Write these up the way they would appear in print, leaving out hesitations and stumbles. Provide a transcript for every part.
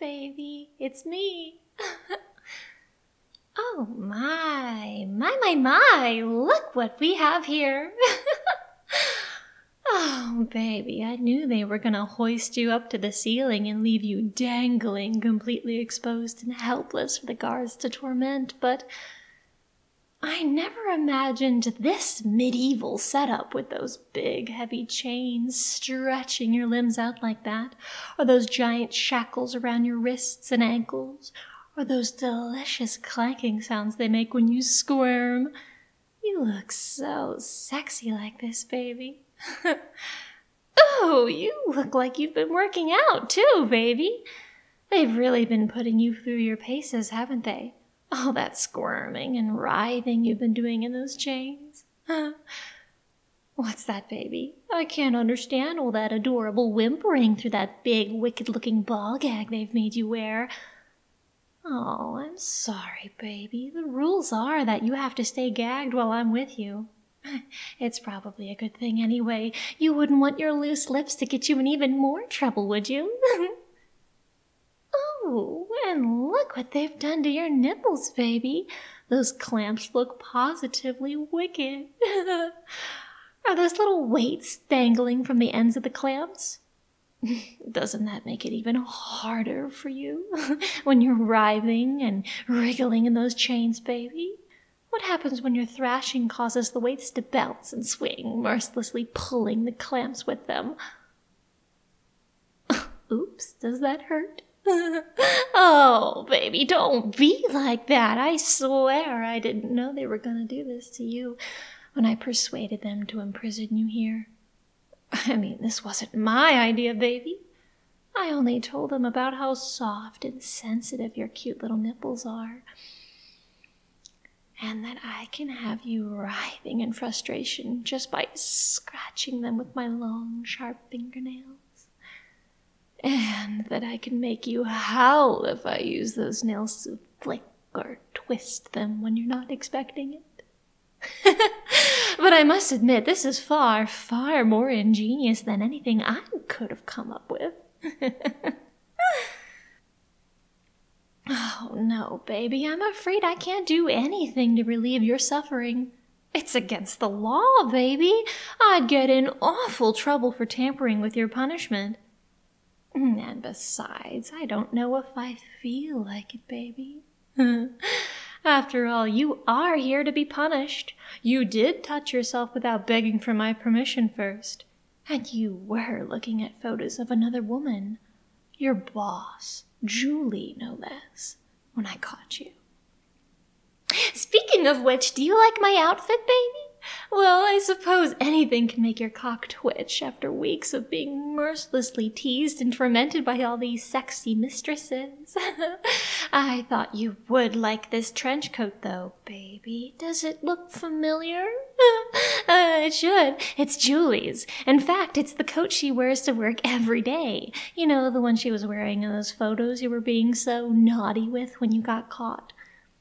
baby, it's me. Oh my, look what we have here. Oh, baby, I knew they were gonna hoist you up to the ceiling and leave you dangling, completely exposed and helpless for the guards to torment, but I never imagined this medieval setup with those big, heavy chains stretching your limbs out like that, or those giant shackles around your wrists and ankles, or those delicious clanking sounds they make when you squirm. You look so sexy like this, baby. Oh, you look like you've been working out too, baby. They've really been putting you through your paces, haven't they? All that squirming and writhing you've been doing in those chains. What's that, baby? I can't understand all that adorable whimpering through that big, wicked-looking ball gag they've made you wear. Oh, I'm sorry, baby. The rules are that you have to stay gagged while I'm with you. It's probably a good thing anyway. You wouldn't want your loose lips to get you in even more trouble, would you? Oh, and look what they've done to your nipples, baby. Those clamps look positively wicked. Are those little weights dangling from the ends of the clamps? Doesn't that make it even harder for you when you're writhing and wriggling in those chains, baby? What happens when your thrashing causes the weights to bounce and swing, mercilessly pulling the clamps with them? Oops, does that hurt? Oh, baby, don't be like that. I swear I didn't know they were going to do this to you when I persuaded them to imprison you here. I mean, this wasn't my idea, baby. I only told them about how soft and sensitive your cute little nipples are, and that I can have you writhing in frustration just by scratching them with my long, sharp fingernails, and that I can make you howl if I use those nails to flick or twist them when you're not expecting it. But I must admit, this is far, far more ingenious than anything I could have come up with. Oh, no, baby, I'm afraid I can't do anything to relieve your suffering. It's against the law, baby. I'd get in awful trouble for tampering with your punishment. And besides, I don't know if I feel like it, baby. After all, you are here to be punished. You did touch yourself without begging for my permission first. And you were looking at photos of another woman. Your boss, Julie, no less, when I caught you. Speaking of which, do you like my outfit, baby? Well, I suppose anything can make your cock twitch after weeks of being mercilessly teased and tormented by all these sexy mistresses. I thought you would like this trench coat, though, baby. Does it look familiar? It should. It's Julie's. In fact, it's the coat she wears to work every day. You know, the one she was wearing in those photos you were being so naughty with when you got caught.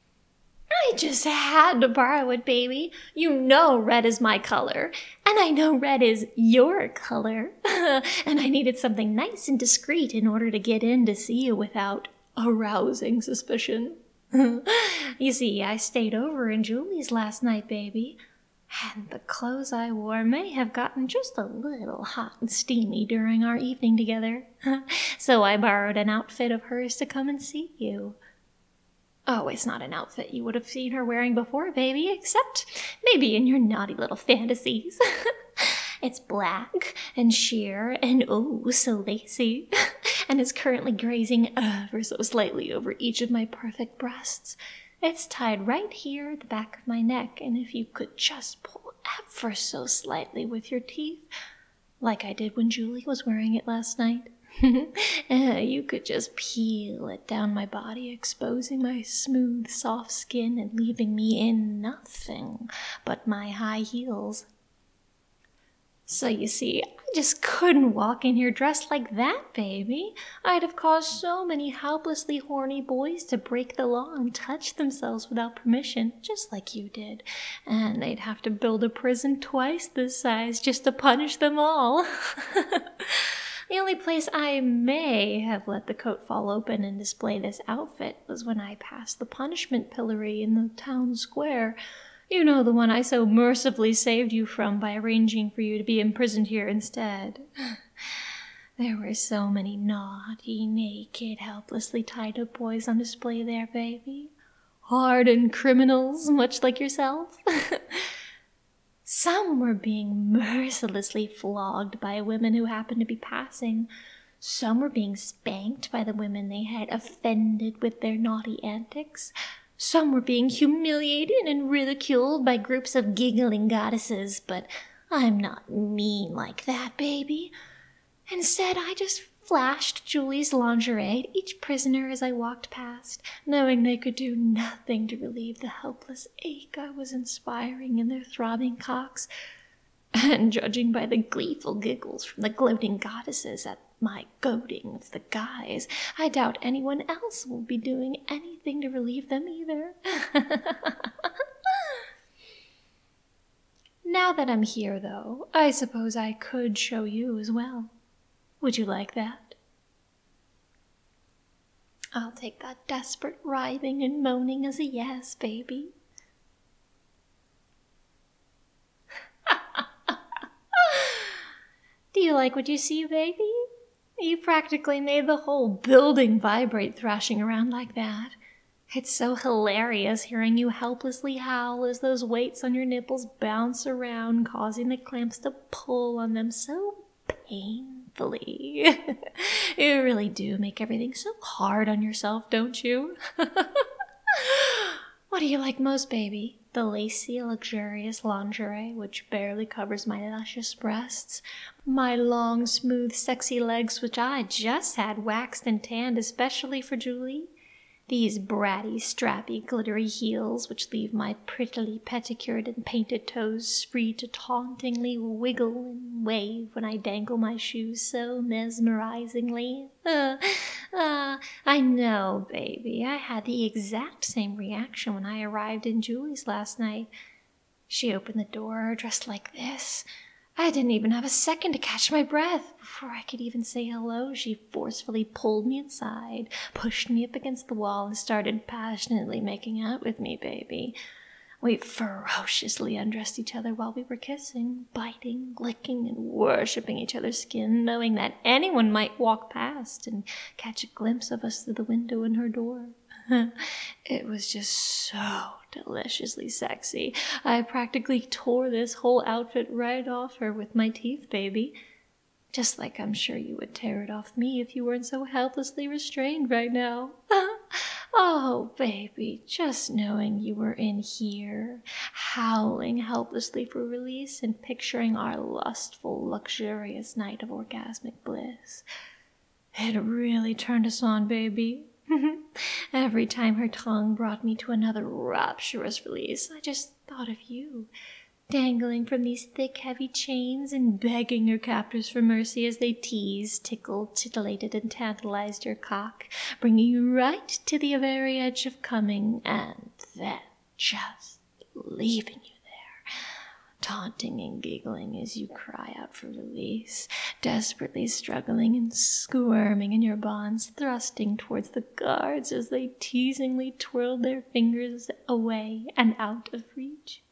I just had to borrow it, baby. You know red is my color, and I know red is your color. And I needed something nice and discreet in order to get in to see you without arousing suspicion. You see, I stayed over in Julie's last night, baby, and the clothes I wore may have gotten just a little hot and steamy during our evening together. So I borrowed an outfit of hers to come and see you. Oh, it's not an outfit you would have seen her wearing before, baby, except maybe in your naughty little fantasies. It's black and sheer and oh, so lacy, and is currently grazing ever so slightly over each of my perfect breasts. It's tied right here at the back of my neck, and if you could just pull ever so slightly with your teeth, like I did when Julie was wearing it last night, you could just peel it down my body, exposing my smooth, soft skin and leaving me in nothing but my high heels. So you see, I just couldn't walk in here dressed like that, baby. I'd have caused so many helplessly horny boys to break the law and touch themselves without permission, just like you did. And they'd have to build a prison twice this size just to punish them all. The only place I may have let the coat fall open and display this outfit was when I passed the punishment pillory in the town square. You know, the one I so mercifully saved you from by arranging for you to be imprisoned here instead. There were so many naughty, naked, helplessly tied up boys on display there, baby. Hardened criminals, much like yourself. Some were being mercilessly flogged by women who happened to be passing. Some were being spanked by the women they had offended with their naughty antics. Some were being humiliated and ridiculed by groups of giggling goddesses, but I'm not mean like that, baby. Instead, I just flashed Julie's lingerie at each prisoner as I walked past, knowing they could do nothing to relieve the helpless ache I was inspiring in their throbbing cocks, and judging by the gleeful giggles from the gloating goddesses at my goading of the guys, I doubt anyone else will be doing anything to relieve them either. Now that I'm here, though, I suppose I could show you as well. Would you like that? I'll take that desperate writhing and moaning as a yes, baby. Do you like what you see, baby? You practically made the whole building vibrate thrashing around like that. It's so hilarious hearing you helplessly howl as those weights on your nipples bounce around, causing the clamps to pull on them so painfully. You really do make everything so hard on yourself, don't you? What do you like most, baby? The lacy, luxurious lingerie, which barely covers my luscious breasts, my long, smooth, sexy legs, which I just had waxed and tanned especially for Julie, these bratty, strappy, glittery heels, which leave my prettily pedicured and painted toes free to tauntingly wiggle and wave when I dangle my shoes so mesmerizingly. I know, baby, I had the exact same reaction when I arrived in Julie's last night. She opened the door dressed like this. I didn't even have a second to catch my breath. Before I could even say hello, she forcefully pulled me inside, pushed me up against the wall, and started passionately making out with me, baby. We ferociously undressed each other while we were kissing, biting, licking, and worshipping each other's skin, knowing that anyone might walk past and catch a glimpse of us through the window in her door. It was just so deliciously sexy. I practically tore this whole outfit right off her with my teeth, baby. Just like I'm sure you would tear it off me if you weren't so helplessly restrained right now. Oh, baby, just knowing you were in here, howling helplessly for release and picturing our lustful, luxurious night of orgasmic bliss. It really turned us on, baby. Every time her tongue brought me to another rapturous release, I just thought of you, dangling from these thick, heavy chains and begging your captors for mercy as they teased, tickled, titillated, and tantalized your cock, bringing you right to the very edge of coming, and then just leaving you there, taunting and giggling as you cry out for release, desperately struggling and squirming in your bonds, thrusting towards the guards as they teasingly twirled their fingers away and out of reach.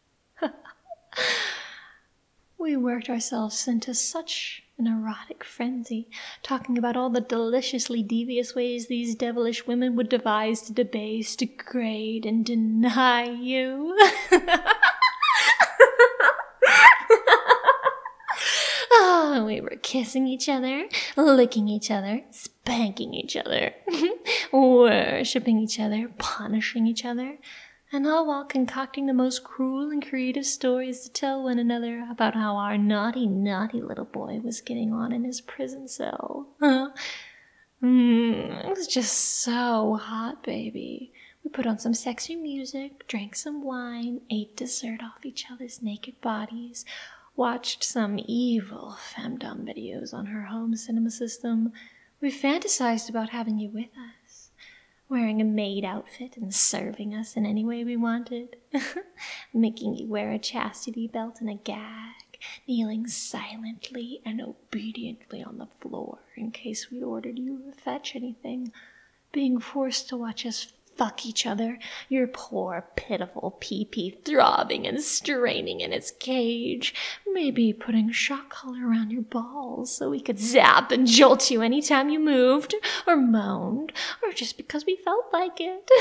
We worked ourselves into such an erotic frenzy, talking about all the deliciously devious ways these devilish women would devise to debase, degrade, and deny you. Oh, we were kissing each other, licking each other, spanking each other, worshipping each other, punishing each other, and all while concocting the most cruel and creative stories to tell one another about how our naughty, naughty little boy was getting on in his prison cell. It was just so hot, baby. We put on some sexy music, drank some wine, ate dessert off each other's naked bodies, watched some evil femdom videos on her home cinema system. We fantasized about having you with us, wearing a maid outfit and serving us in any way we wanted, making you wear a chastity belt and a gag, kneeling silently and obediently on the floor in case we ordered you to fetch anything, being forced to watch us fuck each other, your poor, pitiful pee-pee throbbing and straining in its cage, maybe putting shock collar around your balls so we could zap and jolt you anytime you moved or moaned, or just because we felt like it.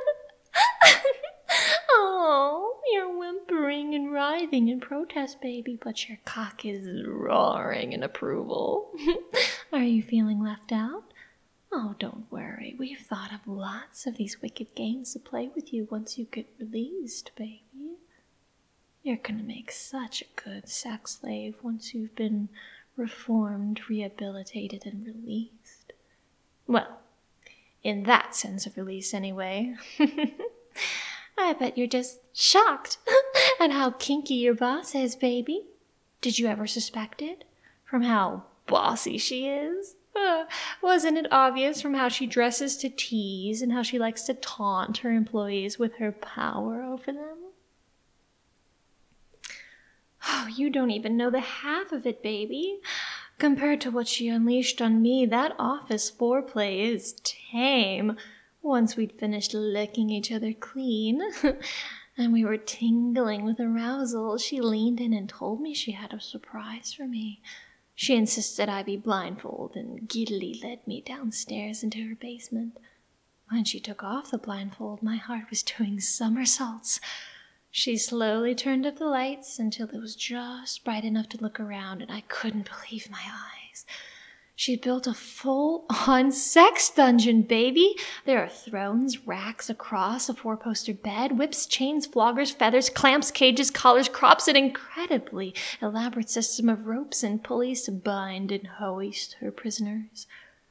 Oh, you're whimpering and writhing in protest, baby, but your cock is roaring in approval. Are you feeling left out? Oh, don't worry. We've thought of lots of these wicked games to play with you once you get released, baby. You're gonna make such a good sex slave once you've been reformed, rehabilitated, and released. Well, in that sense of release, anyway. I bet you're just shocked at how kinky your boss is, baby. Did you ever suspect it? From how bossy she is? Wasn't it obvious from how she dresses to tease and how she likes to taunt her employees with her power over them? Oh, you don't even know the half of it, baby. Compared to what she unleashed on me, that office foreplay is tame. Once we'd finished licking each other clean, and we were tingling with arousal, she leaned in and told me she had a surprise for me. She insisted I be blindfolded and giddily led me downstairs into her basement. When she took off the blindfold, my heart was doing somersaults. She slowly turned up the lights until it was just bright enough to look around, and I couldn't believe my eyes. She'd built a full-on sex dungeon, baby. There are thrones, racks across a four-poster bed, whips, chains, floggers, feathers, clamps, cages, collars, crops, an incredibly elaborate system of ropes and pulleys to bind and hoist her prisoners.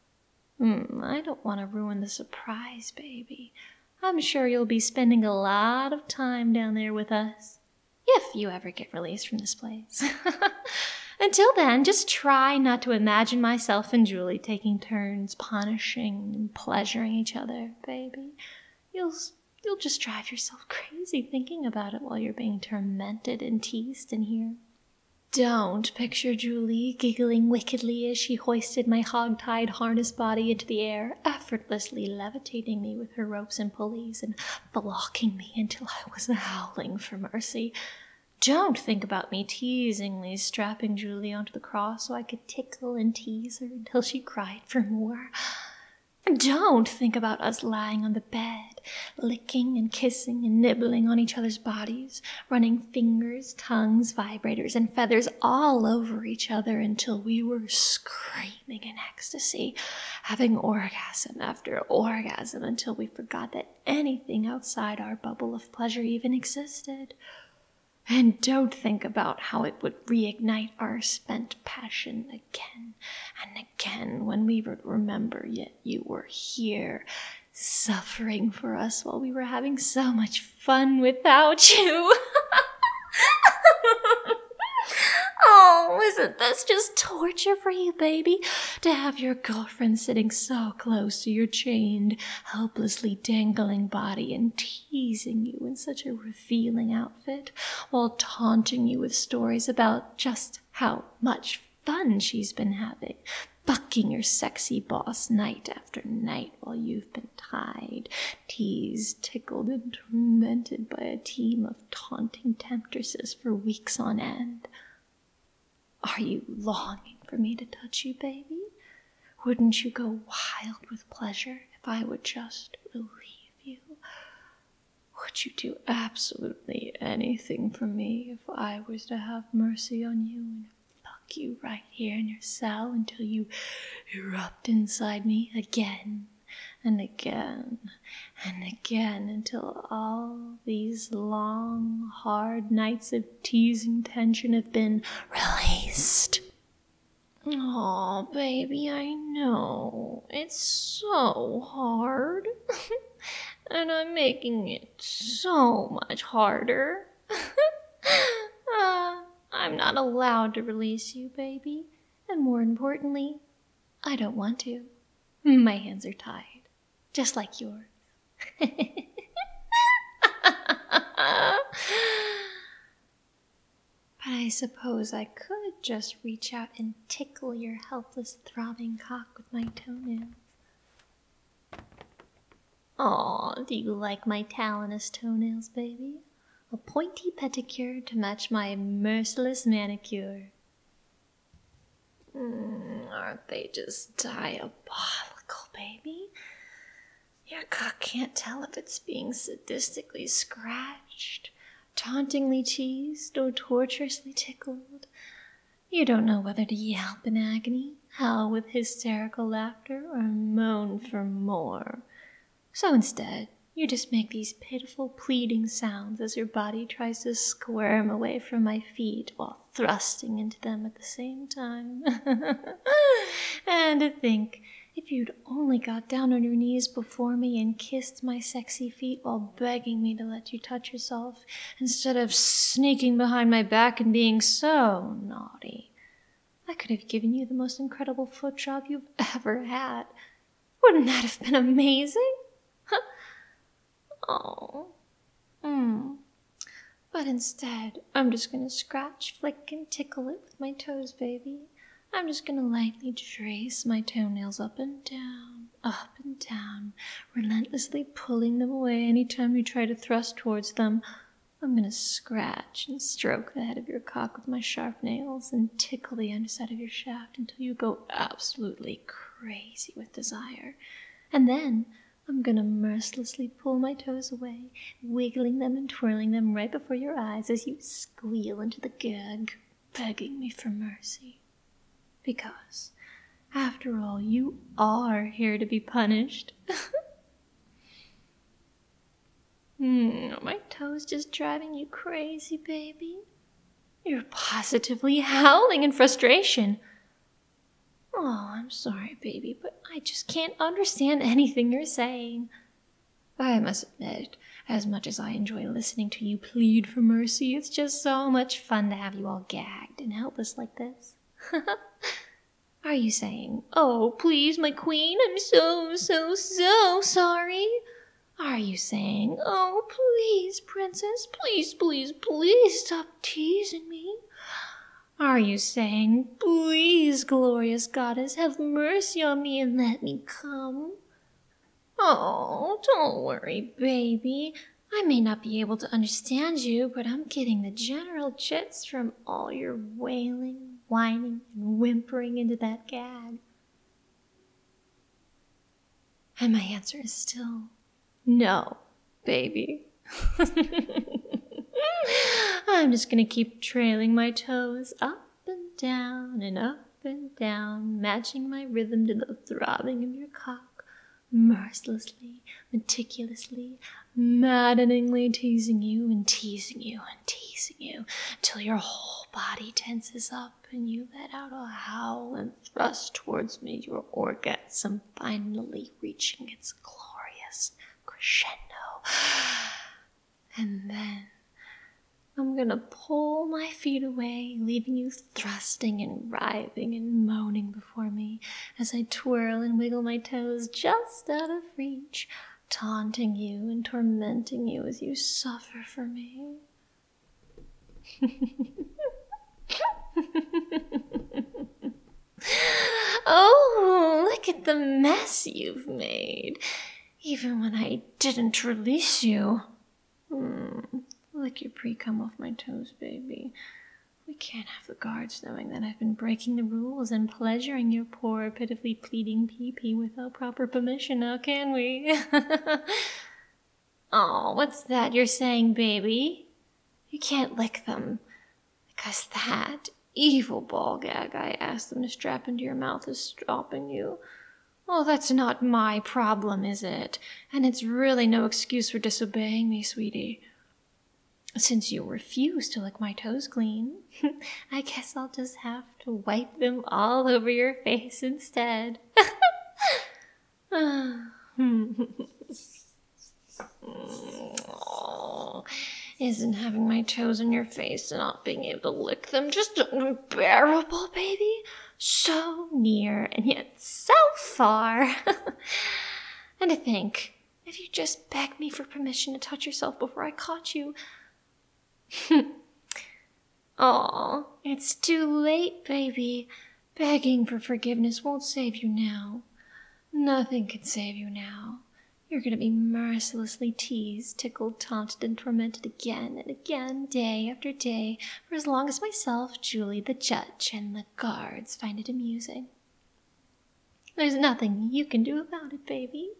I don't want to ruin the surprise, baby. I'm sure you'll be spending a lot of time down there with us, if you ever get released from this place. Until then, just try not to imagine myself and Julie taking turns punishing and pleasuring each other, baby. You'll just drive yourself crazy thinking about it while you're being tormented and teased in here. Don't picture Julie giggling wickedly as she hoisted my hog-tied harness body into the air, effortlessly levitating me with her ropes and pulleys and flocking me until I was howling for mercy. Don't think about me teasingly strapping Julie onto the cross so I could tickle and tease her until she cried for more. Don't think about us lying on the bed, licking and kissing and nibbling on each other's bodies, running fingers, tongues, vibrators, and feathers all over each other until we were screaming in ecstasy, having orgasm after orgasm until we forgot that anything outside our bubble of pleasure even existed. And don't think about how it would reignite our spent passion again and again when we would remember yet you were here, suffering for us while we were having so much fun without you. Oh, isn't this just torture for you, baby? To have your girlfriend sitting so close to your chained, helplessly dangling body and teasing you in such a revealing outfit, while taunting you with stories about just how much fun she's been having, fucking your sexy boss night after night while you've been tied, teased, tickled, and tormented by a team of taunting temptresses for weeks on end. Are you longing for me to touch you, baby? Wouldn't you go wild with pleasure if I would just relieve you? Would you do absolutely anything for me if I was to have mercy on you and fuck you right here in your cell until you erupt inside me again and again and again until all these long, hard nights of teasing tension have been released? Oh, baby, I know. It's so hard. And I'm making it so much harder. I'm not allowed to release you, baby. And more importantly, I don't want to. My hands are tied, just like yours. But I suppose I could just reach out and tickle your helpless, throbbing cock with my toenails. Aw, do you like my talonous toenails, baby? A pointy pedicure to match my merciless manicure. Aren't they just diabolical, baby? Your cock can't tell if it's being sadistically scratched, tauntingly teased, or torturously tickled. You don't know whether to yelp in agony, howl with hysterical laughter, or moan for more. So instead, you just make these pitiful, pleading sounds as your body tries to squirm away from my feet while thrusting into them at the same time. And to think, if you'd only got down on your knees before me and kissed my sexy feet while begging me to let you touch yourself, instead of sneaking behind my back and being so naughty, I could have given you the most incredible foot job you've ever had. Wouldn't that have been amazing? Oh. But instead, I'm just gonna scratch, flick, and tickle it with my toes, baby. I'm just gonna lightly trace my toenails up and down, relentlessly pulling them away anytime you try to thrust towards them. I'm gonna scratch and stroke the head of your cock with my sharp nails and tickle the underside of your shaft until you go absolutely crazy with desire. And then I'm gonna mercilessly pull my toes away, wiggling them and twirling them right before your eyes as you squeal into the gag, begging me for mercy. Because, after all, you are here to be punished. Are my toes just driving you crazy, baby? You're positively howling in frustration. Oh, I'm sorry, baby, but I just can't understand anything you're saying. I must admit, as much as I enjoy listening to you plead for mercy, it's just so much fun to have you all gagged and helpless like this. Are you saying, "Oh, please, my queen, I'm so sorry"? Are you saying, "Oh, please, princess, please stop teasing me"? Are you saying, "Please, glorious goddess, have mercy on me and let me come"? Oh, don't worry, baby. I may not be able to understand you, but I'm getting the general gist from all your wailing, whining, and whimpering into that gag. And my answer is still no, baby. I'm just gonna keep trailing my toes up and down, matching my rhythm to the throbbing of your cock, mercilessly, meticulously, maddeningly teasing you and teasing you and teasing you till your whole body tenses up and you let out a howl and thrust towards me, your orgasm finally reaching its glorious crescendo. And then I'm gonna pull my feet away, leaving you thrusting and writhing and moaning before me as I twirl and wiggle my toes just out of reach, taunting you and tormenting you as you suffer for me. Oh, look at the mess you've made, even when I didn't release you. Lick your pre-cum off my toes, baby. We can't have the guards knowing that I've been breaking the rules and pleasuring your poor, pitifully pleading pee-pee without proper permission, now can we? Oh, what's that you're saying, baby? You can't lick them, because that evil ball gag I asked them to strap into your mouth is stopping you. Oh, that's not my problem, is it? And it's really no excuse for disobeying me, sweetie. Since you refuse to lick my toes clean, I guess I'll just have to wipe them all over your face instead. Oh, isn't having my toes on your face and not being able to lick them just unbearable, baby? So near and yet so far. And to think, if you just begged me for permission to touch yourself before I caught you, Aw, it's too late, baby. Begging for forgiveness won't save you now. Nothing can save you now. You're going to be mercilessly teased, tickled, taunted, and tormented again and again, day after day, for as long as myself, Julie, the judge, and the guards find it amusing. There's nothing you can do about it, baby.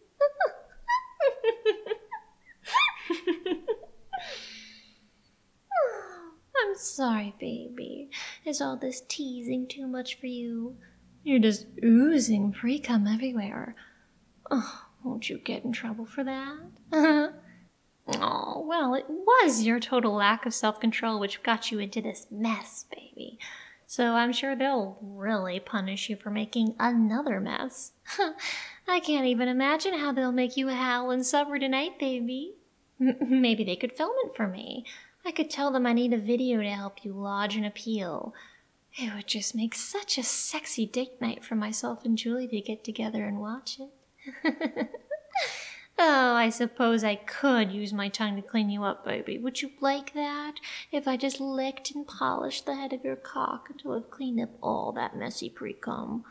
I'm sorry, baby. Is all this teasing too much for you? You're just oozing pre-cum everywhere. Oh, won't you get in trouble for that? Oh, well, it was your total lack of self-control which got you into this mess, baby. So I'm sure they'll really punish you for making another mess. I can't even imagine how they'll make you howl and suffer tonight, baby. Maybe they could film it for me. I could tell them I need a video to help you lodge an appeal. It would just make such a sexy date night for myself and Julie to get together and watch it. Oh, I suppose I could use my tongue to clean you up, baby. Would you like that? If I just licked and polished the head of your cock until I've cleaned up all that messy pre-cum.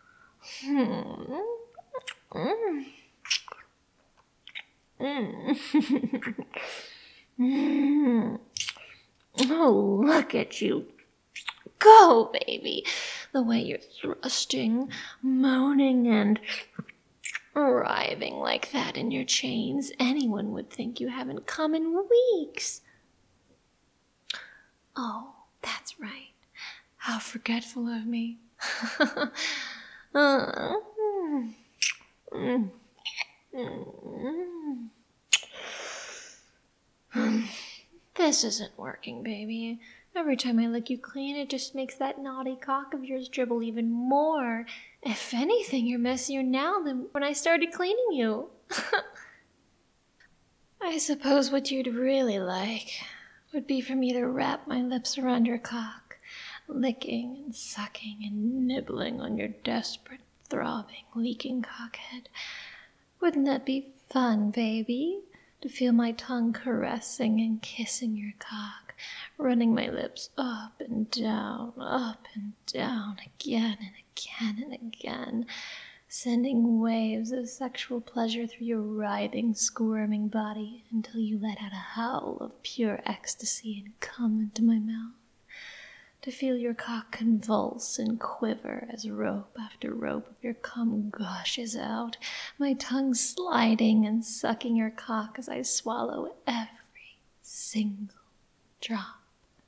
Oh, look at you. Go, baby. The way you're thrusting, moaning, and writhing like that in your chains, anyone would think you haven't come in weeks. Oh, that's right. How forgetful of me. This isn't working, baby. Every time I lick you clean, it just makes that naughty cock of yours dribble even more. If anything, you're messier now than when I started cleaning you. I suppose what you'd really like would be for me to wrap my lips around your cock, licking and sucking and nibbling on your desperate, throbbing, leaking cockhead. Wouldn't that be fun, baby? To feel my tongue caressing and kissing your cock, running my lips up and down, again and again and again, sending waves of sexual pleasure through your writhing, squirming body until you let out a howl of pure ecstasy and come into my mouth. To feel your cock convulse and quiver as rope after rope of your cum gushes out, my tongue sliding and sucking your cock as I swallow every single drop.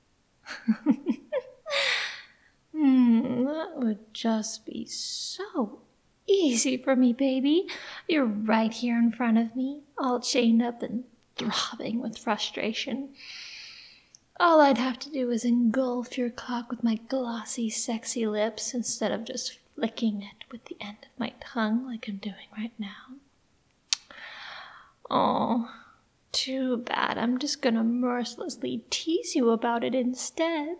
That would just be so easy for me, baby. You're right here in front of me, all chained up and throbbing with frustration. All I'd have to do is engulf your cock with my glossy, sexy lips instead of just flicking it with the end of my tongue like I'm doing right now. Oh, too bad. I'm just gonna mercilessly tease you about it instead.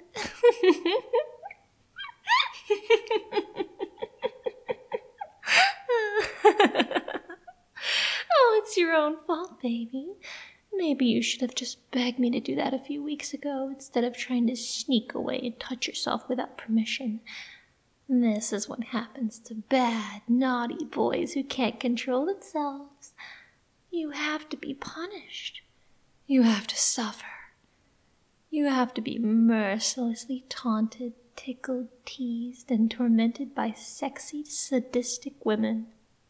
Oh, it's your own fault, baby. Maybe you should have just begged me to do that a few weeks ago instead of trying to sneak away and touch yourself without permission. This is what happens to bad, naughty boys who can't control themselves. You have to be punished. You have to suffer. You have to be mercilessly taunted, tickled, teased, and tormented by sexy, sadistic women.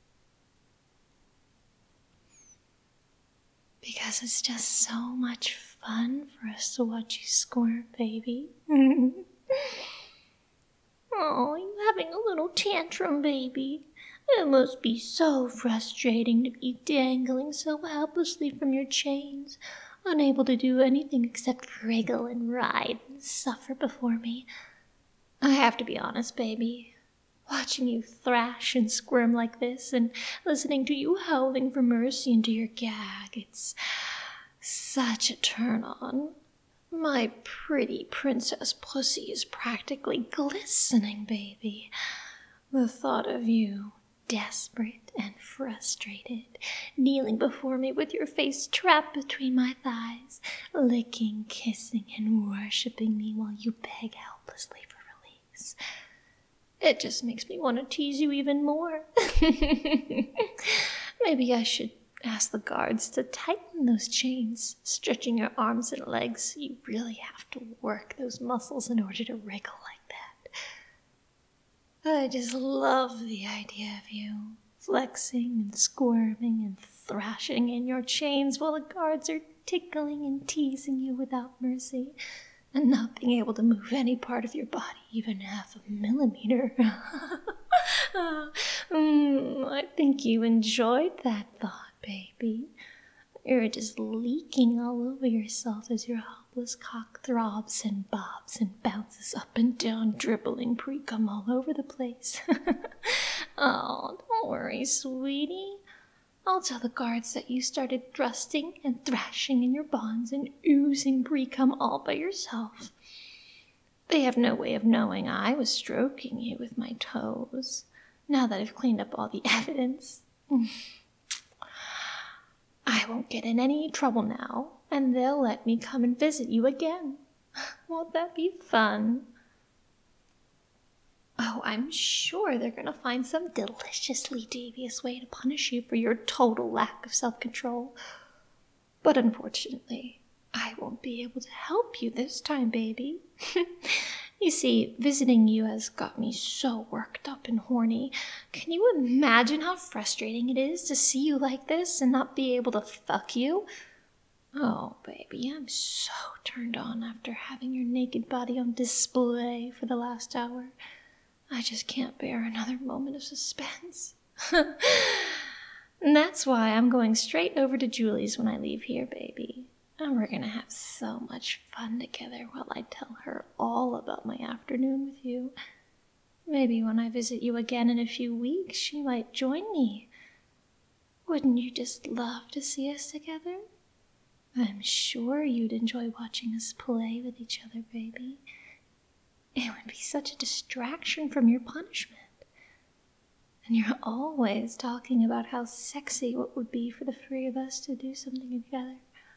Because it's just so much fun for us to watch you squirm, baby. Oh, you're having a little tantrum, baby. It must be so frustrating to be dangling so helplessly from your chains, unable to do anything except wriggle and writhe and suffer before me. I have to be honest, baby. Watching you thrash and squirm like this and listening to you howling for mercy into your gag, it's such a turn-on. My pretty princess pussy is practically glistening, baby. The thought of you desperate and frustrated, kneeling before me with your face trapped between my thighs, licking, kissing, and worshipping me while you beg helplessly for release. It just makes me want to tease you even more. Maybe I should ask the guards to tighten those chains, stretching your arms and legs. You really have to work those muscles in order to wriggle like that. I just love the idea of you flexing and squirming and thrashing in your chains while the guards are tickling and teasing you without mercy, and not being able to move any part of your body even half a millimeter. I think you enjoyed that thought, baby. You're just leaking all over yourself as your helpless cock throbs and bobs and bounces up and down, dribbling pre-cum all over the place. Oh, don't worry, sweetie. I'll tell the guards that you started thrusting and thrashing in your bonds and oozing pre-cum all by yourself. They have no way of knowing I was stroking you with my toes, now that I've cleaned up all the evidence. I won't get in any trouble now, and they'll let me come and visit you again. Won't that be fun? Oh, I'm sure they're going to find some deliciously devious way to punish you for your total lack of self-control. But unfortunately, I won't be able to help you this time, baby. You see, visiting you has got me so worked up and horny. Can you imagine how frustrating it is to see you like this and not be able to fuck you? Oh, baby, I'm so turned on after having your naked body on display for the last hour. I just can't bear another moment of suspense. And that's why I'm going straight over to Julie's when I leave here, baby. And we're going to have so much fun together while I tell her all about my afternoon with you. Maybe when I visit you again in a few weeks, she might join me. Wouldn't you just love to see us together? I'm sure you'd enjoy watching us play with each other, baby. It would be such a distraction from your punishment. And you're always talking about how sexy it would be for the three of us to do something together.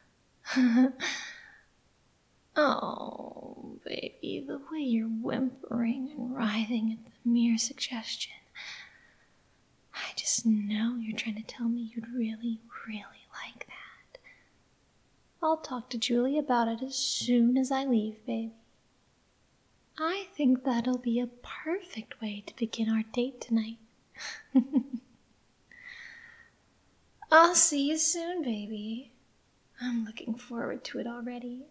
Oh, baby, the way you're whimpering and writhing at the mere suggestion. I just know you're trying to tell me you'd really, really like that. I'll talk to Julie about it as soon as I leave, baby. I think that'll be a perfect way to begin our date tonight. I'll see you soon, baby. I'm looking forward to it already.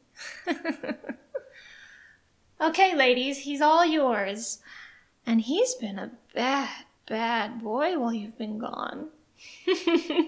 Okay, ladies, he's all yours. And he's been a bad, bad boy while you've been gone.